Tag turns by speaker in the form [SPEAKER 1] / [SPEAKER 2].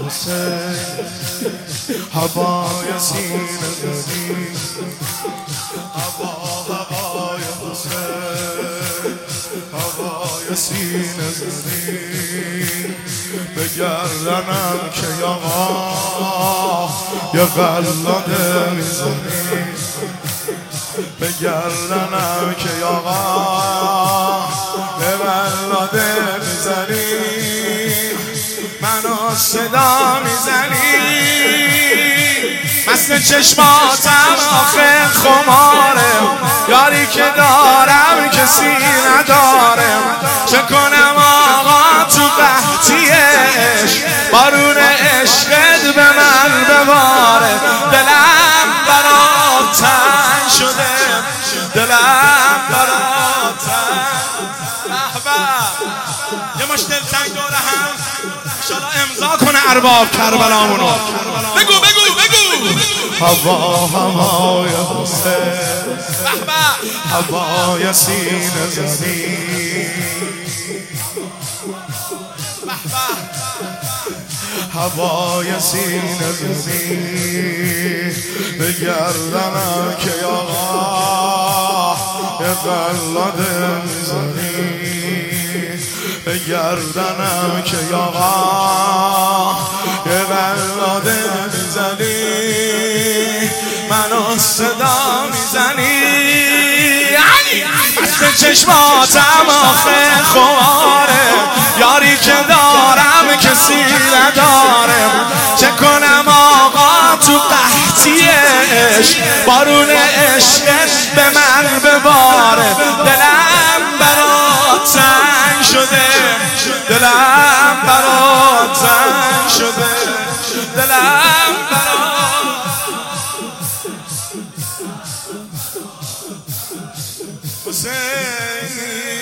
[SPEAKER 1] حسین هوای سینه زدی هوای حسین هوای سینه زدی به گردنم که یاغا یا قلاده میزنی به گردنم که یاغا به قلاده میزنی منو صدا میزنی مست چشماتم آخه خماره یاری که دارم کسی نداره چه کنم آقا تو قحطیش بارون عشقت به من بباره دلم برات تنگ شده دلم برات تنگ یه مش دلتنگ داره هم انشالله امضا کنه ارباب کربلامونو بگو بگو بگو هوای حسین هوای سینه زدی هوای سینه زدی به گردنم که یاغا به قلاده میزنی به گردنم که یاغا به قلاده میزنی منو صدا میزنی مست چشماتم آخه خماره یاری که دارم کسی نداره چه کنم آقا تو قحطیش بارون عشقش به من بباره دلم برات تنگ شده دلم برات تنگ شده دلم برات حسین